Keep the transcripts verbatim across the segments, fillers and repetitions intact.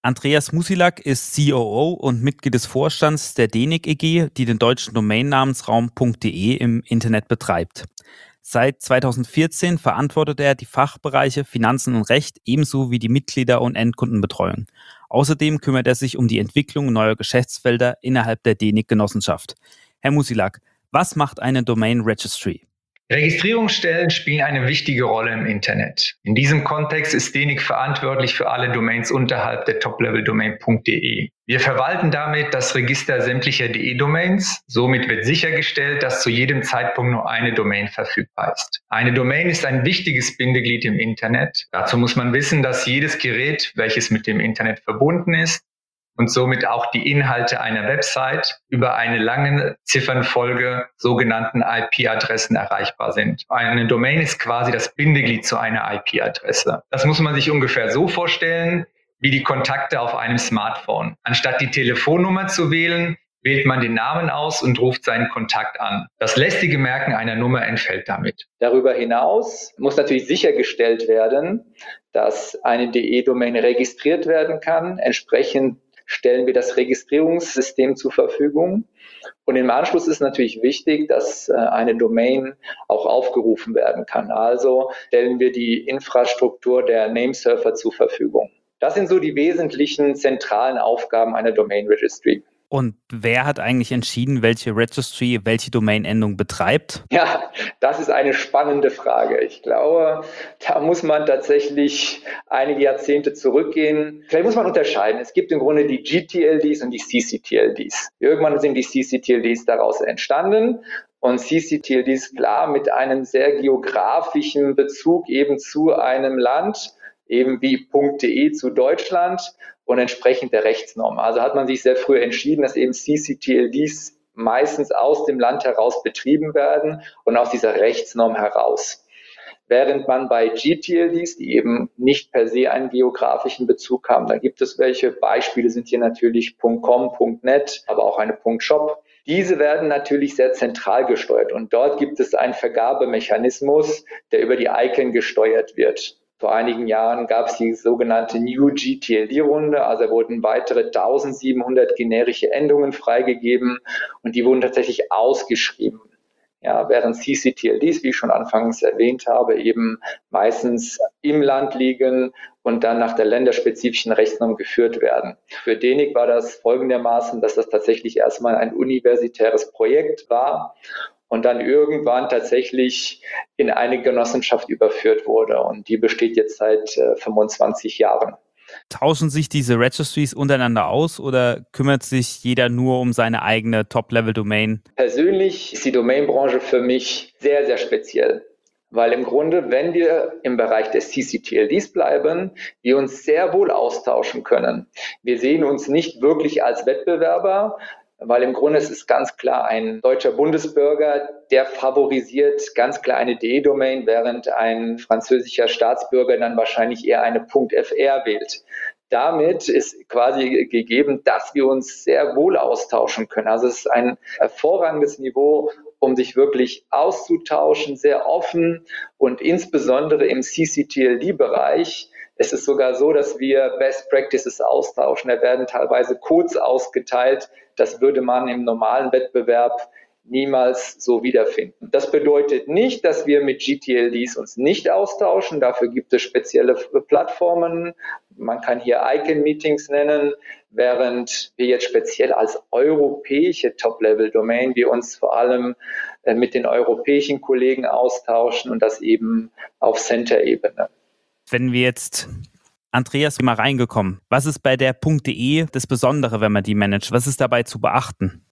Andreas Musilak ist C O O und Mitglied des Vorstands der DENIC E G, die den deutschen Domainnamensraum .de im Internet betreibt. Seit zweitausendvierzehn verantwortet er die Fachbereiche Finanzen und Recht ebenso wie die Mitglieder- und Endkundenbetreuung. Außerdem kümmert er sich um die Entwicklung neuer Geschäftsfelder innerhalb der DENIC-Genossenschaft. Herr Musilak, was macht eine Domain Registry? Registrierungsstellen spielen eine wichtige Rolle im Internet. In diesem Kontext ist DENIC verantwortlich für alle Domains unterhalb der Top-Level-Domain .de. Wir verwalten damit das Register sämtlicher .de-Domains. Somit wird sichergestellt, dass zu jedem Zeitpunkt nur eine Domain verfügbar ist. Eine Domain ist ein wichtiges Bindeglied im Internet. Dazu muss man wissen, dass jedes Gerät, welches mit dem Internet verbunden ist, und somit auch die Inhalte einer Website über eine lange Ziffernfolge sogenannten I P-Adressen erreichbar sind. Eine Domain ist quasi das Bindeglied zu einer I P-Adresse. Das muss man sich ungefähr so vorstellen, wie die Kontakte auf einem Smartphone. Anstatt die Telefonnummer zu wählen, wählt man den Namen aus und ruft seinen Kontakt an. Das lästige Merken einer Nummer entfällt damit. Darüber hinaus muss natürlich sichergestellt werden, dass eine .de-Domain registriert werden kann. Entsprechend stellen wir das Registrierungssystem zur Verfügung. Und im Anschluss ist natürlich wichtig, dass eine Domain auch aufgerufen werden kann. Also stellen wir die Infrastruktur der Namesurfer zur Verfügung. Das sind so die wesentlichen zentralen Aufgaben einer Domain Registry. Und wer hat eigentlich entschieden, welche Registry welche Domainendung betreibt? Ja, das ist eine spannende Frage. Ich glaube, da muss man tatsächlich einige Jahrzehnte zurückgehen. Vielleicht muss man unterscheiden. Es gibt im Grunde die G T L Ds und die C C T L Ds. Irgendwann sind die C C T L Ds daraus entstanden. Und C C T L Ds, klar, mit einem sehr geografischen Bezug eben zu einem Land, eben wie .de zu Deutschland und entsprechend der Rechtsnorm. Also hat man sich sehr früh entschieden, dass eben C C T L Ds meistens aus dem Land heraus betrieben werden und aus dieser Rechtsnorm heraus. Während man bei G T L Ds, die eben nicht per se einen geografischen Bezug haben, da gibt es welche, Beispiele sind hier natürlich .com, .net, aber auch eine .shop. Diese werden natürlich sehr zentral gesteuert und dort gibt es einen Vergabemechanismus, der über die Icon gesteuert wird. Vor einigen Jahren gab es die sogenannte New G T L D-Runde, also wurden weitere eintausendsiebenhundert generische Endungen freigegeben und die wurden tatsächlich ausgeschrieben. Ja, während C C T L Ds, wie ich schon anfangs erwähnt habe, eben meistens im Land liegen und dann nach der länderspezifischen Rechtsnorm geführt werden. Für DENIC war das folgendermaßen, dass das tatsächlich erstmal ein universitäres Projekt war und dann irgendwann tatsächlich in eine Genossenschaft überführt wurde. Und die besteht jetzt seit äh, fünfundzwanzig Jahren. Tauschen sich diese Registries untereinander aus oder kümmert sich jeder nur um seine eigene Top-Level-Domain? Persönlich ist die Domainbranche für mich sehr, sehr speziell. Weil im Grunde, wenn wir im Bereich der C C T L Ds bleiben, wir uns sehr wohl austauschen können. Wir sehen uns nicht wirklich als Wettbewerber, weil im Grunde es ist ganz klar ein deutscher Bundesbürger, der favorisiert ganz klar eine .de-Domain, während ein französischer Staatsbürger dann wahrscheinlich eher eine .fr wählt. Damit ist quasi gegeben, dass wir uns sehr wohl austauschen können. Also es ist ein hervorragendes Niveau, um sich wirklich auszutauschen, sehr offen und insbesondere im C C T L D-Bereich. Es ist sogar so, dass wir Best Practices austauschen. Da werden teilweise Codes ausgeteilt. Das würde man im normalen Wettbewerb niemals so wiederfinden. Das bedeutet nicht, dass wir mit G T L Ds uns nicht austauschen. Dafür gibt es spezielle Plattformen. Man kann hier Icon-Meetings nennen, während wir jetzt speziell als europäische Top-Level-Domain wir uns vor allem mit den europäischen Kollegen austauschen und das eben auf Center-Ebene. Wenn wir jetzt, Andreas, mal reingekommen, was ist bei der .de das Besondere, wenn man die managt? Was ist dabei zu beachten?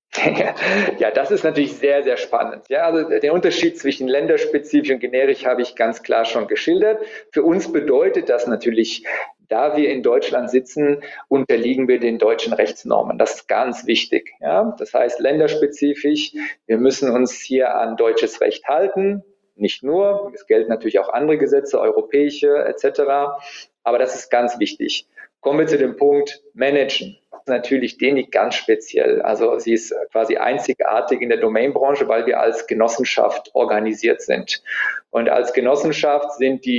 Ja, das ist natürlich sehr, sehr spannend. Ja, also der Unterschied zwischen länderspezifisch und generisch habe ich ganz klar schon geschildert. Für uns bedeutet das natürlich, da wir in Deutschland sitzen, unterliegen wir den deutschen Rechtsnormen. Das ist ganz wichtig. Ja, das heißt länderspezifisch, wir müssen uns hier an deutsches Recht halten. Nicht nur, es gelten natürlich auch andere Gesetze, europäische et cetera. Aber das ist ganz wichtig. Kommen wir zu dem Punkt Managen. Natürlich DENIC ganz speziell. Also sie ist quasi einzigartig in der Domainbranche, weil wir als Genossenschaft organisiert sind. Und als Genossenschaft sind die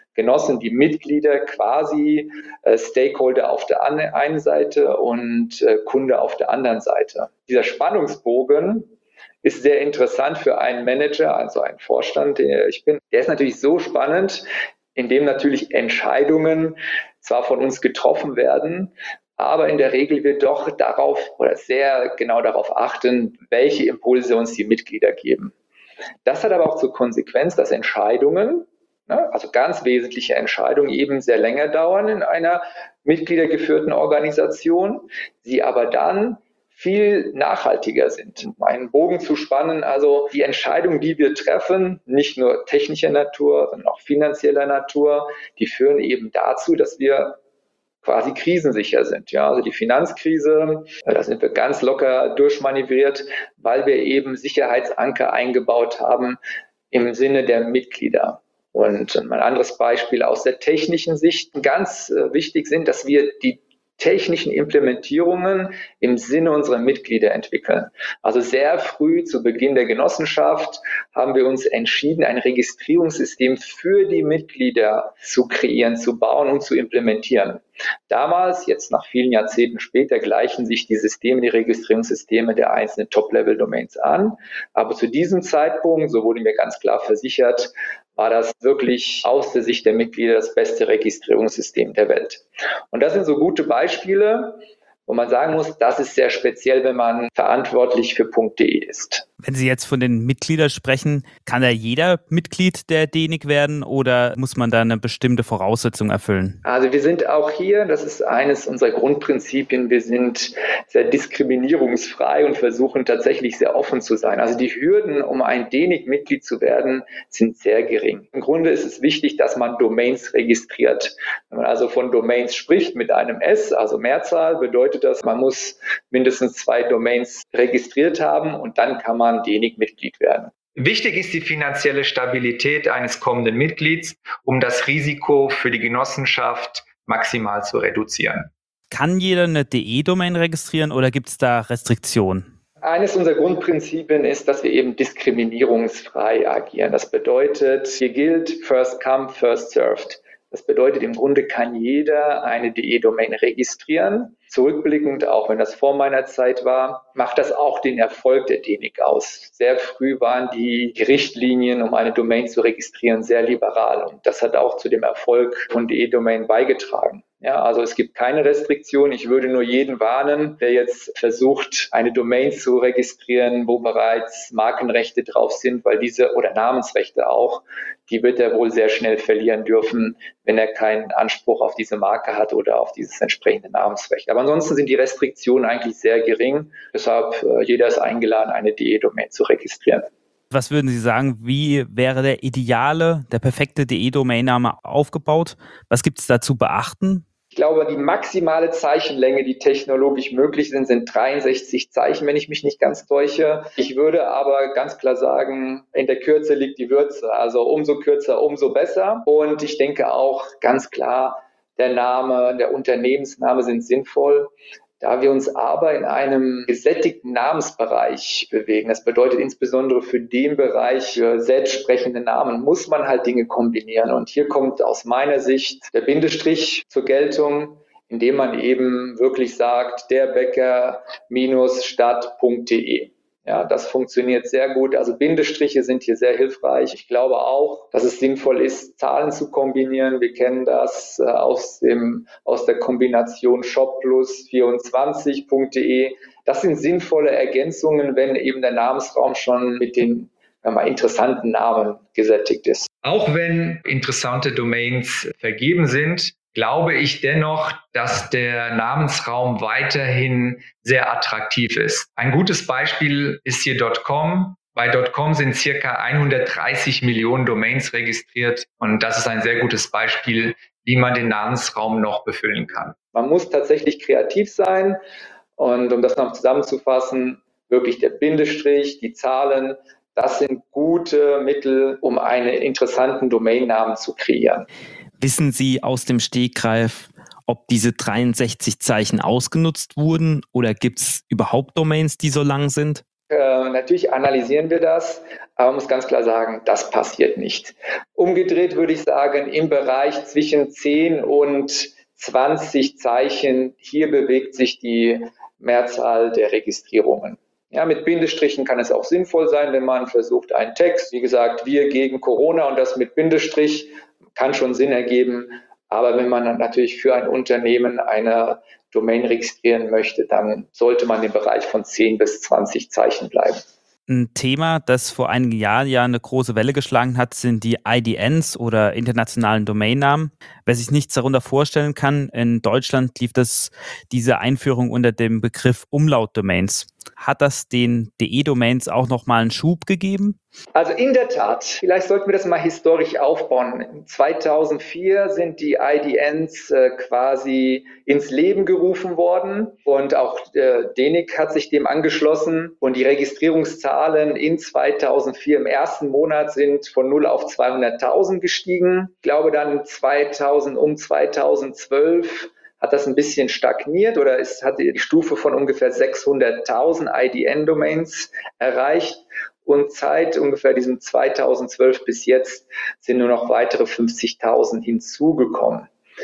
Genossen, die Mitglieder quasi äh, Stakeholder auf der einen Seite und äh, Kunde auf der anderen Seite. Dieser Spannungsbogen ist sehr interessant für einen Manager, also einen Vorstand, der ich bin. Der ist natürlich so spannend, indem natürlich Entscheidungen zwar von uns getroffen werden, aber in der Regel wir doch darauf oder sehr genau darauf achten, welche Impulse uns die Mitglieder geben. Das hat aber auch zur Konsequenz, dass Entscheidungen, also ganz wesentliche Entscheidungen, eben sehr länger dauern in einer mitgliedergeführten Organisation, sie aber dann viel nachhaltiger sind. Um einen Bogen zu spannen, also die Entscheidungen, die wir treffen, nicht nur technischer Natur, sondern auch finanzieller Natur, die führen eben dazu, dass wir quasi krisensicher sind. Ja, also die Finanzkrise, da sind wir ganz locker durchmanövriert, weil wir eben Sicherheitsanker eingebaut haben im Sinne der Mitglieder. Und ein anderes Beispiel aus der technischen Sicht, ganz wichtig sind, dass wir die technischen Implementierungen im Sinne unserer Mitglieder entwickeln. Also sehr früh zu Beginn der Genossenschaft haben wir uns entschieden, ein Registrierungssystem für die Mitglieder zu kreieren, zu bauen und zu implementieren. Damals, jetzt nach vielen Jahrzehnten später, gleichen sich die Systeme, die Registrierungssysteme der einzelnen Top-Level-Domains an. Aber zu diesem Zeitpunkt, so wurde mir ganz klar versichert, war das wirklich aus der Sicht der Mitglieder das beste Registrierungssystem der Welt. Und das sind so gute Beispiele, wo man sagen muss, das ist sehr speziell, wenn man verantwortlich für .de ist. Wenn Sie jetzt von den Mitgliedern sprechen, kann da jeder Mitglied der D E N I C werden oder muss man da eine bestimmte Voraussetzung erfüllen? Also wir sind auch hier, das ist eines unserer Grundprinzipien, wir sind sehr diskriminierungsfrei und versuchen tatsächlich sehr offen zu sein. Also die Hürden, um ein D E N I C-Mitglied zu werden, sind sehr gering. Im Grunde ist es wichtig, dass man Domains registriert. Wenn man also von Domains spricht mit einem S, also Mehrzahl, bedeutet das, man muss mindestens zwei Domains registriert haben und dann kann man D E N I C-Mitglied werden. Wichtig ist die finanzielle Stabilität eines kommenden Mitglieds, um das Risiko für die Genossenschaft maximal zu reduzieren. Kann jeder eine D E-Domain registrieren oder gibt es da Restriktionen? Eines unserer Grundprinzipien ist, dass wir eben diskriminierungsfrei agieren. Das bedeutet, hier gilt First Come, First Served. Das bedeutet, im Grunde kann jeder eine D E-Domain registrieren. Zurückblickend, auch wenn das vor meiner Zeit war, macht das auch den Erfolg der D E N I C aus. Sehr früh waren die Richtlinien, um eine Domain zu registrieren, sehr liberal. Und das hat auch zu dem Erfolg von D E-Domain beigetragen. Ja, also es gibt keine Restriktion. Ich würde nur jeden warnen, der jetzt versucht, eine Domain zu registrieren, wo bereits Markenrechte drauf sind, weil diese, oder Namensrechte auch, die wird er wohl sehr schnell verlieren dürfen, wenn er keinen Anspruch auf diese Marke hat oder auf dieses entsprechende Namensrecht. Aber ansonsten sind die Restriktionen eigentlich sehr gering. Deshalb, äh, jeder ist eingeladen, eine D E-Domain zu registrieren. Was würden Sie sagen, wie wäre der ideale, der perfekte D E-Domain-Name aufgebaut? Was gibt es da zu beachten? Ich glaube, die maximale Zeichenlänge, die technologisch möglich sind, sind dreiundsechzig Zeichen, wenn ich mich nicht ganz täusche. Ich würde aber ganz klar sagen, in der Kürze liegt die Würze. Also umso kürzer, umso besser. Und ich denke auch ganz klar, der Name, der Unternehmensname sind sinnvoll. Da wir uns aber in einem gesättigten Namensbereich bewegen, das bedeutet insbesondere für den Bereich für selbstsprechende Namen, muss man halt Dinge kombinieren. Und hier kommt aus meiner Sicht der Bindestrich zur Geltung, indem man eben wirklich sagt, der Bäcker Stadt Punkt de. Ja, das funktioniert sehr gut. Also Bindestriche sind hier sehr hilfreich. Ich glaube auch, dass es sinnvoll ist, Zahlen zu kombinieren. Wir kennen das äh, aus dem, aus der Kombination shop plus vierundzwanzig Punkt de. Das sind sinnvolle Ergänzungen, wenn eben der Namensraum schon mit den wenn man interessanten Namen gesättigt ist. Auch wenn interessante Domains vergeben sind, glaube ich dennoch, dass der Namensraum weiterhin sehr attraktiv ist. Ein gutes Beispiel ist hier .com. Bei .com sind circa hundertdreißig Millionen Domains registriert und das ist ein sehr gutes Beispiel, wie man den Namensraum noch befüllen kann. Man muss tatsächlich kreativ sein und um das noch zusammenzufassen, wirklich der Bindestrich, die Zahlen, das sind gute Mittel, um einen interessanten Domainnamen zu kreieren. Wissen Sie aus dem Stegreif, ob diese dreiundsechzig Zeichen ausgenutzt wurden oder gibt es überhaupt Domains, die so lang sind? Äh, natürlich analysieren wir das, aber man muss ganz klar sagen, das passiert nicht. Umgedreht würde ich sagen, im Bereich zwischen zehn und zwanzig Zeichen, hier bewegt sich die Mehrzahl der Registrierungen. Ja, mit Bindestrichen kann es auch sinnvoll sein, wenn man versucht, einen Text, wie gesagt, wir gegen Corona und das mit Bindestrich, kann schon Sinn ergeben. Aber wenn man dann natürlich für ein Unternehmen eine Domain registrieren möchte, dann sollte man im Bereich von zehn bis zwanzig Zeichen bleiben. Ein Thema, das vor einigen Jahren ja eine große Welle geschlagen hat, sind die I D Ns oder internationalen Domainnamen. Wer sich nichts darunter vorstellen kann, in Deutschland lief das, diese Einführung unter dem Begriff Umlautdomains. Hat das den D E-Domains auch nochmal einen Schub gegeben? Also in der Tat, vielleicht sollten wir das mal historisch aufbauen. zweitausendvier sind die I D Ns äh, quasi ins Leben gerufen worden und auch äh, D E N I C hat sich dem angeschlossen und die Registrierungszahlen in zweitausendvier im ersten Monat sind von null auf zweihunderttausend gestiegen. Ich glaube dann zweitausend, um zweitausendzwölf hat das ein bisschen stagniert oder es hat die Stufe von ungefähr sechshunderttausend I D N-Domains erreicht. Und seit ungefähr diesem zweitausendzwölf bis jetzt sind nur noch weitere fünfzigtausend hinzugekommen.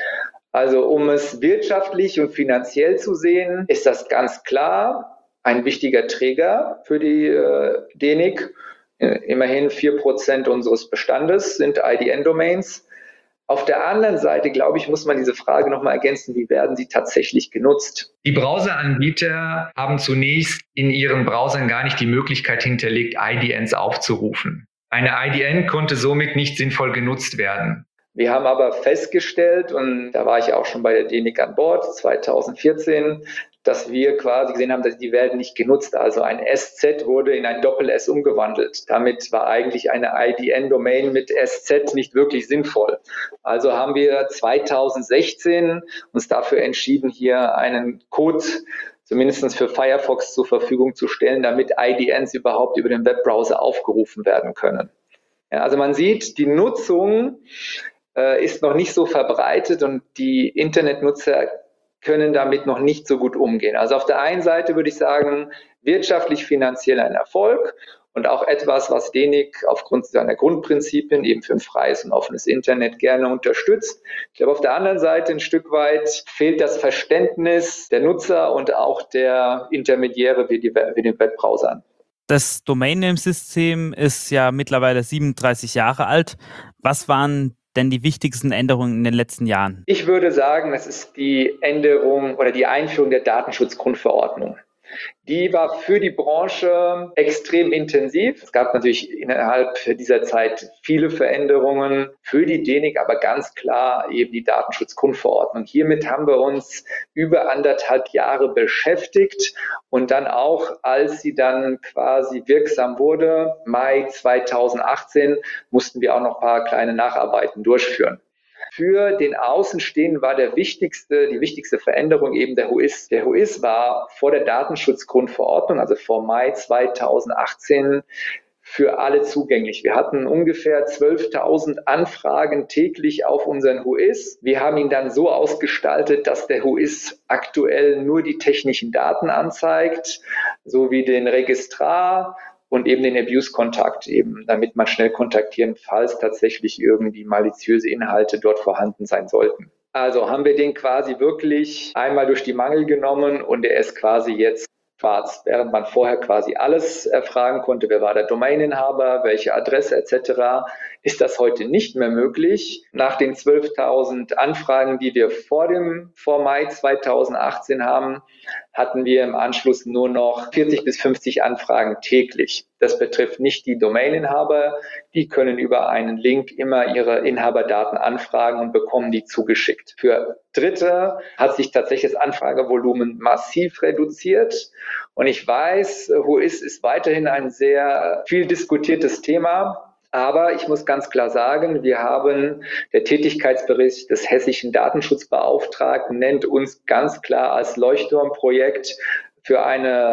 Also um es wirtschaftlich und finanziell zu sehen, ist das ganz klar ein wichtiger Träger für die äh, D E N I C. Immerhin vier Prozent unseres Bestandes sind I D N-Domains. Auf der anderen Seite, glaube ich, muss man diese Frage nochmal ergänzen, wie werden sie tatsächlich genutzt? Die Browseranbieter haben zunächst in ihren Browsern gar nicht die Möglichkeit hinterlegt, I D Ns aufzurufen. Eine I D N konnte somit nicht sinnvoll genutzt werden. Wir haben aber festgestellt, und da war ich auch schon bei der D E N I C an Bord, zweitausendvierzehn, dass wir quasi gesehen haben, dass die werden nicht genutzt. Also ein S Z wurde in ein Doppel-S umgewandelt. Damit war eigentlich eine I D N-Domain mit S Z nicht wirklich sinnvoll. Also haben wir zweitausendsechzehn uns dafür entschieden, hier einen Code zumindest für Firefox zur Verfügung zu stellen, damit I D Ns überhaupt über den Webbrowser aufgerufen werden können. Ja, also man sieht, die Nutzung äh, ist noch nicht so verbreitet und die Internetnutzer können damit noch nicht so gut umgehen. Also auf der einen Seite würde ich sagen, wirtschaftlich, finanziell ein Erfolg und auch etwas, was D E N I C aufgrund seiner Grundprinzipien eben für ein freies und offenes Internet gerne unterstützt. Ich glaube, auf der anderen Seite ein Stück weit fehlt das Verständnis der Nutzer und auch der Intermediäre wie, die, wie den Webbrowsern. Das Domain-Name-System ist ja mittlerweile siebenunddreißig Jahre alt. Was waren denn die wichtigsten Änderungen in den letzten Jahren? Ich würde sagen, das ist die Änderung oder die Einführung der Datenschutzgrundverordnung. Die war für die Branche extrem intensiv. Es gab natürlich innerhalb dieser Zeit viele Veränderungen für die D E N I C, aber ganz klar eben die Datenschutzgrundverordnung. Hiermit haben wir uns über anderthalb Jahre beschäftigt und dann auch, als sie dann quasi wirksam wurde, Mai zweitausendachtzehn, mussten wir auch noch ein paar kleine Nacharbeiten durchführen. Für den Außenstehenden war der wichtigste, die wichtigste Veränderung eben der H U I S. Der H U I S war vor der Datenschutzgrundverordnung, also vor Mai zweitausendachtzehn, für alle zugänglich. Wir hatten ungefähr zwölftausend Anfragen täglich auf unseren H U I S. Wir haben ihn dann so ausgestaltet, dass der H U I S aktuell nur die technischen Daten anzeigt, sowie den Registrar und eben den Abuse-Kontakt eben, damit man schnell kontaktieren, falls tatsächlich irgendwie maliziöse Inhalte dort vorhanden sein sollten. Also haben wir den quasi wirklich einmal durch die Mangel genommen und er ist quasi jetzt schwarz, während man vorher quasi alles erfragen konnte, wer war der Domaininhaber, welche Adresse et cetera, ist das heute nicht mehr möglich. Nach den zwölftausend Anfragen, die wir vor dem vor Mai zweitausendachtzehn haben, hatten wir im Anschluss nur noch vierzig bis fünfzig Anfragen täglich. Das betrifft nicht die Domaininhaber, die können über einen Link immer ihre Inhaberdaten anfragen und bekommen die zugeschickt. Für Dritte hat sich tatsächlich das Anfragevolumen massiv reduziert. Und ich weiß, H U I S ist weiterhin ein sehr viel diskutiertes Thema. Aber ich muss ganz klar sagen, wir haben, der Tätigkeitsbericht des hessischen Datenschutzbeauftragten nennt uns ganz klar als Leuchtturmprojekt für eine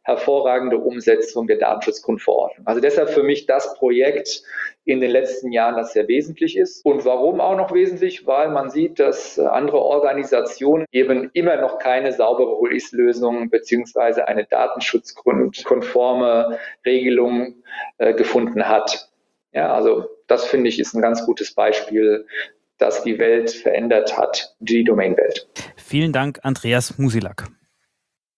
hervorragende Umsetzung der Datenschutzgrundverordnung. Also deshalb für mich das Projekt in den letzten Jahren, das sehr wesentlich ist. Und warum auch noch wesentlich? Weil man sieht, dass andere Organisationen eben immer noch keine saubere O I S-Lösung beziehungsweise eine datenschutzkonforme Regelung äh, gefunden hat. Ja, also das finde ich ist ein ganz gutes Beispiel, das die Welt verändert hat, die Domain-Welt. Vielen Dank, Andreas Musilak.